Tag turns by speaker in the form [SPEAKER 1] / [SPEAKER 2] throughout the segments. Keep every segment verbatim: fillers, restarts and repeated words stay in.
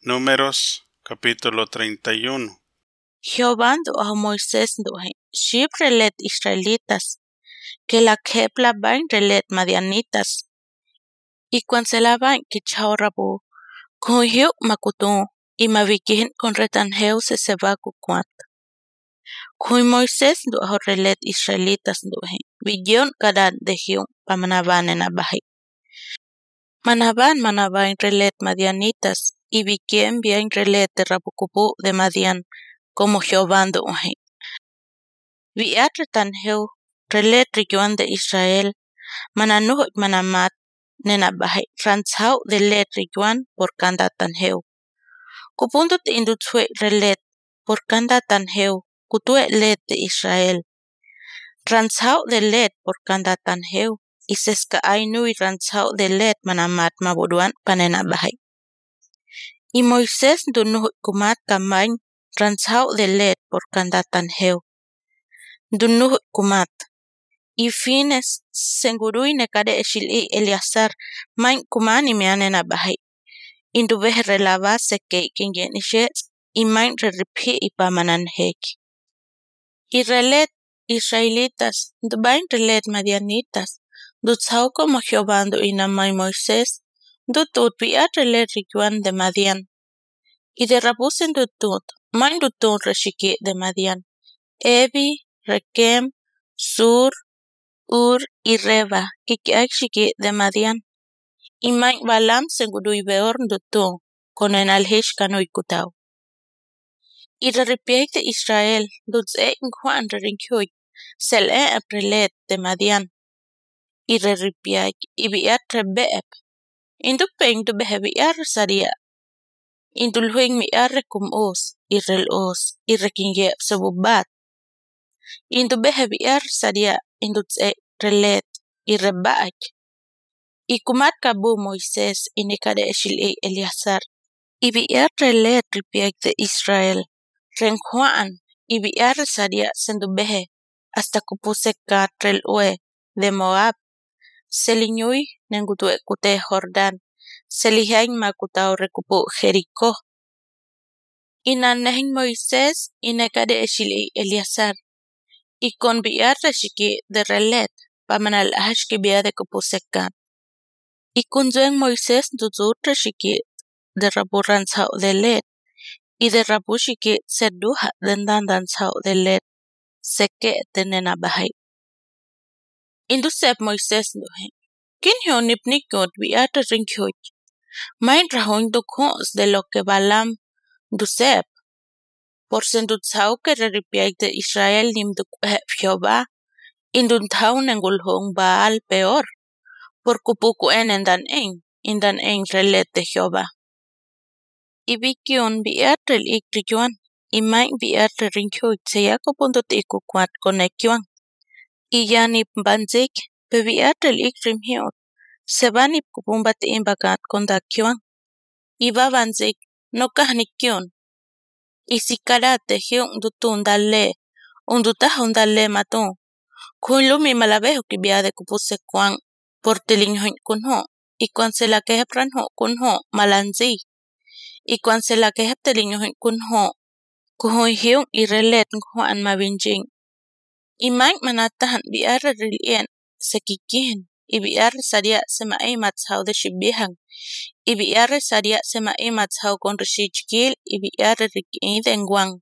[SPEAKER 1] Números capítulo treinta y uno.
[SPEAKER 2] Jehová a Moisés nduhe, shib relet israelitas, que la kepla bain relet madianitas, y cuan se la bain que chao rabu, con hiu makutu, y mavikin con retanjeu se se va kukuat. Kui Moisés nduho relet israelitas nduhe, vigion kadan de hiu pamanaban en abahi. Manaban manaban relet madianitas, y vi quien bien relet de rabukubu de Madian, como Jehová nduhe. Vi atratanjeu relet riguan de Israel, mananuh manamat, nenabahe ranzau de let riguan por kanda tanjeu. Kupundut indutue relet por kanda tanjeu, kutue let de Israel. Ranzau de let por kanda tanjeu, y seska ainui ranzau de let manamat mabuduan panenabahe. Y Moisés dunuh kumat kamain ranzau de let por kanda tanjeu. Dunuh kumat. Y fines sengurui nekade eshili Eliasar main kumani meanena bahay. Indubeh relava seke kingen ishet y main reripi ipamanan heki. Y relet Israelitas, dubain relet madianitas, dutzau como Jehová ndu inamai Moisés, dutut viat relet riguan de Madian. Y de rabusen dutut, main dutut reshiki de Madian. Evi, Rekem, Sur, Ur y Reba, kiki de Madian. Y main balam segudui beor dutu, con en alhish kanoi kutau. Y reripiek de Israel, dutze inquan rerinkyui, sel e aprelet de Madian. Y reripiek, y biat rebeep. Indupe indubehe biar saria. Indulhuing mi arrekum os, y rel os, y rekinge sebubat. Indubehe biar saria, indutze relet. Y rebaak. Y kumat kabu Moisés y nekade eshili Eliasar. Y biar relet ripiek de Israel. Renjuan y biar saria sendubehe. Hasta kupuse katrel ue de Moab. Seliñui nengutue kute Jordan. Selihain makutau rekupu Jericó. Y nanehin Moisés y nekade eshili Eliasar. Y con biar reshiki de relet. Pamanal ahashki biar de kupuse kat. Y kunzuen Moisés duzut reshiki de rabu ranzau de let. Y de rabu shiki seduha dendan danzau de let. Seke de nenabahay. Indusep Moisés duhe. Kin hio nipnikot biata rinkyoj. Main rahoin dukos de lo que balam dusep. Por sendutzau que reripiek de Israel nim dukhep Jehová. Induntau nengulhong baal peor. Por kupuku en endan en. Indan en relet de Jehová. Y vikion biat rel ikrijuan, y main biat rerinkyoj seya kopundot ikukwat konekyuan. Y yanip banzik, pe biat rel ikrimhiot, sebanip kupumbat imbagat kondakyuan. Y va banzik, no kahnikyon. Y si karat de hiong dutun dalle, un dutahon dalle matun. Kulumi malabeho ki biade kupuse kwang, por tilinghoin kunho. Y cuan se la quehepran ho kunho malanzi. Y cuan se la quehep telinyohin kunho kuhoy hiung y relet nguan mabinjing. Y main manatahan biar rilien sekikin. Y biar saria sema e matzau de shibihang. Y biar saria sema e matzau con reshichkil y biar rikin de nguang.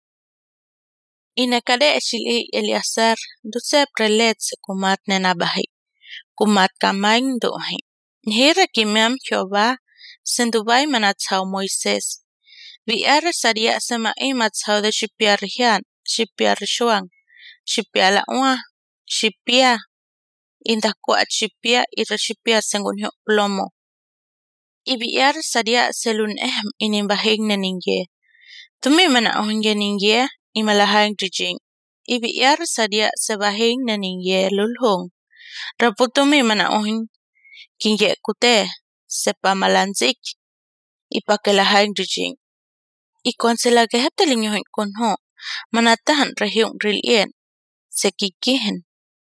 [SPEAKER 2] Y nekade eshili Eliasar dusep relet se kumat nenabahi. Kumat kamain dohi. Hira kimiam Jehová, sendubai manatzau Moisés. Biar saria sema e matzau de shipiar hian, shipiar shuang, shipiala ua, shipia, indakuat shipia y reshipia sengunyo plomo. Y biar saria selun ehm inimbahing neninge. Tumi mana ohingye ninge, imalahang dijing. Y biar saria sebahing neninge lulhong. Raputumi mana ohing. Kinye kute, sepa malanzik, ipakelahain rijing. Y cuan se la que heptelinyohin kunho, manatahan rehiung rilien, sekikihin.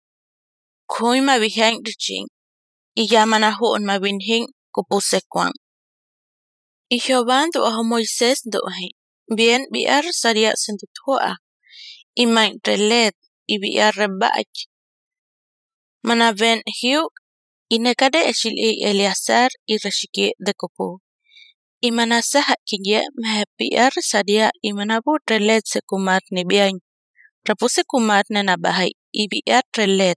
[SPEAKER 2] Kui mabihain rijing, y ya manahuon mabinhing kupuse kwang. Y Jehová ndu'ajo Moisés ndu'aje, bien bi'ar saria senduthu'a, y main relet, y bi'ar reba'ach. Manaben hiu, y nekade eshil'i Eleazar y reshiki de kopu. Y manasaha kinye mehep bi'ar saria y manabut relet sekumat ni biañ. Rapuse kumat nenabahai, y bi'ar relet.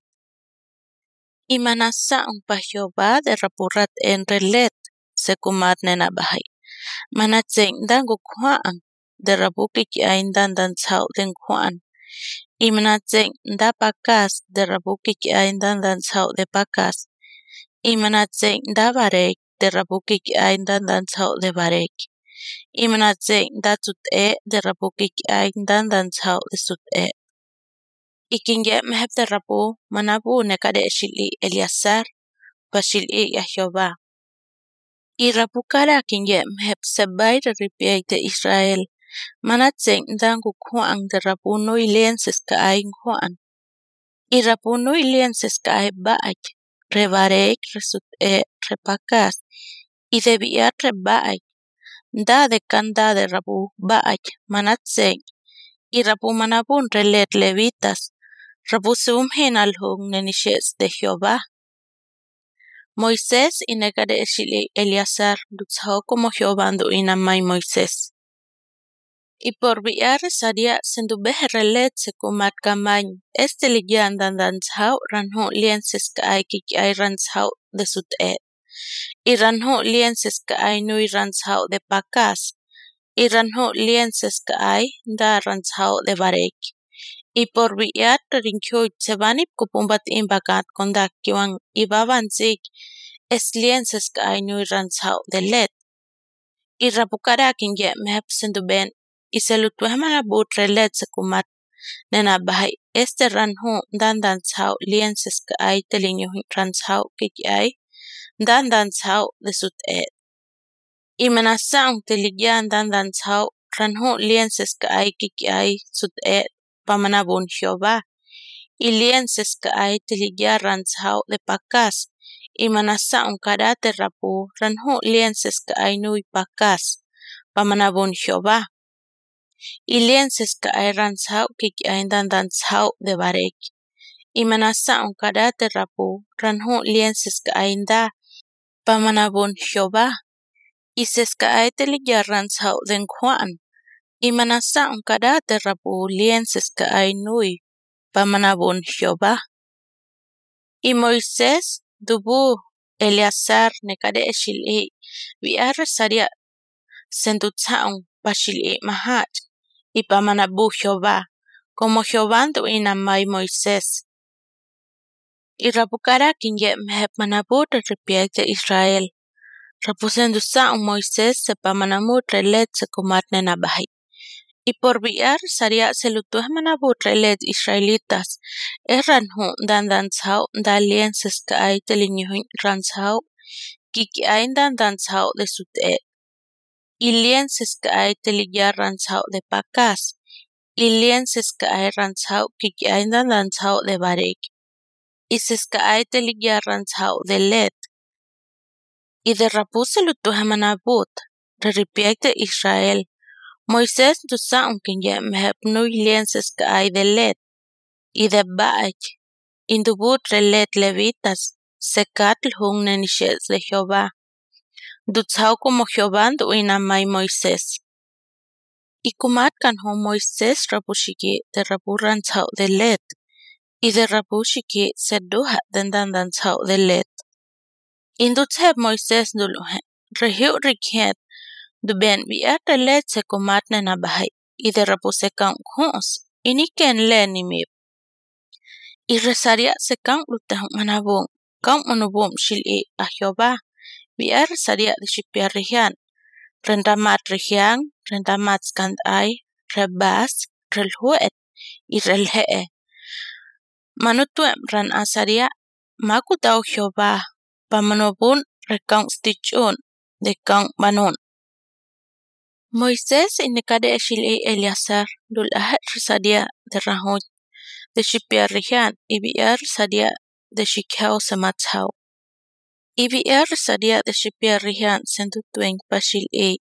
[SPEAKER 2] Y manasa'un pa Jehová de rapurat en relet sekumat nenabahai. Manatseng dangu kuan de rabukik ain dandan tsau den kuan. Y manatseng da pakas de rabukik ain dandan tsau de pakas. Y manatseng da barek de rabukik ain dandan tsau de barek. Y manatseng da tut'e de rabukik ain dandan tsau de tut'e. Y kinye mehep de rabu manabu nekade shil'i Eleazar pa shil'i a Jehová. Y rabukara kinye mehep sebay de ripiay de Israel. Manatseng dangu kuan de rabu no ilienses ka ain kuan. Y rabu no ilienses ka ay baak, rebarek, resut'e, repakas, y de bi'at rebaak. Da de kanda de rabu baak, manatseng. Y rabu manabun relet levitas. Rabu sumhin alhung nenishes de Jehová. Moisés y negade shili Eleazar lutzao como Jehová ndu inamay Moisés. Y por bi'ar saria sendubehe relet sekumat kamañ este ligyan dandan tsao ranhu lienses ka ay kik ay ranzao de sut'e. Y ranhu lienses ka ay nui ranzao de pakas. Y ranhu lienses ka ay da ranzao de barek. Y por bi'at rinkyuj sebanip kupumbat imbagat kondak kiwang ibaban zig es lienses ka ay nui ranzao de let. Y rabukara kinye mehep senduben y selutwehmana but relet sekumat nena bahai este ranhu dandan tsao lienses ka ay telinyuhin ranzao kiki ay dandan tsao de sut'e. Y manasaung teligyan dandan tsao ranhu lienses ka ay kiki ay sut'e pamanabun Jehová. Y lienses ka ay teligya ranzao de pakas. Y manasaung karate rapu ranhu lienses ka ay nui pakas pamanabun Jehová. Y lienses ka ay ranzao kiki ay dandan tsao de barek. Y manasaung karate rapu ranhu lienses ka ay da pamanabun Jehová. Y ses ka ay teligya ranzao den kuan. Y manasaung karate rapu lienses ka ay nui pamanabun Jehová. Y Moisés dubu Eleazar nekade shil'i bi'ar saria sendutsaung pa shil'i mahat. Y pamanabu Jehová, como Jehová ndu inamay Moisés. Y rabukara kinye mehep manabut ripiay de Israel. Rapusendu saung Moisés se pamanamut relet sekumat nenabahai. Y por bi'ar saria selutuh manabut relet Israelitas es ranhu dandan tsao da lienses ka ay telinyuhin ranzao kiki ay dandan tsao de sut'e. Y lienses ka ay teligya ranzao de pakas. Y lienses ka ay ranzao kiki ay dandan tsao de barek. Y ses ka ay teligya ranzao de let. Y de rapu selutuh manabut reripiay de Israel. Moisés du saung kinye mehep nui lienses ka ay de let. Y de baak. Indubut relet levitas. Sekat lhung nenishes de Jehová. Du tsao como Jehová ndu inamay Moisés. Y kumat kanhu Moisés rapushiki de rapu ranzao de let. Y de rapushiki seduha dendan danzao de let. Indutseb Moisés duluhe. Rehiu rikhet. Du ben bi'at relet sekumat nenabahai. Y de rapu sekaung khus. Iniken le nimib. Y resaria sekaung lutahung manabung. Kaung manubum shil'i a Jehová. Bi'ar saria de shipia rihian. Rendamat rihian. Rendamat skandai. Rebas. Relhuet. Y relhe'e. Manutuem ran asaria. Makutau Jehová. Pamanubun rekaung stichun. De kaung manun. Moisés inikade shil'i Eleazar dul ahet sadia de rahut de shipia rihian y bi'ar sadia de shikhao samatzao. Y bi'ar sadia de shipia rihian sendutueng pa shil'i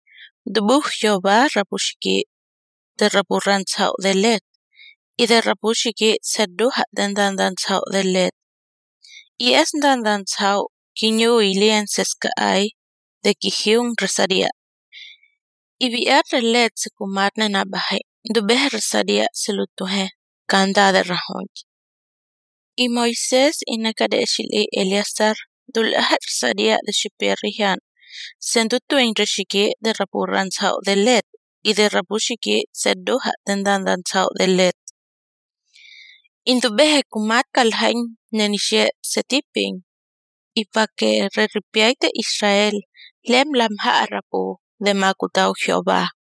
[SPEAKER 2] Dubuh Jehová rapushiki de rapuranzao de let, y de rapushiki seduha dendandanzao de let. Y es dandanzao kinyu ilienses ka ay de kihiung resaria. Y viar de let se kumatne na bahe, dubeh resaria selutuhe kanda de rajonj. Y Moisés inakadeshili Eleazar dulahat resaria de shiperihan, sendutu en reshiki de rapuranzao de let, y de rapushiki seduha dendandanzao de let. Indubehe kumat kalhain nenishe setiping, y pa que reripiaite Israel lem lamha arapu de makutao Jehová.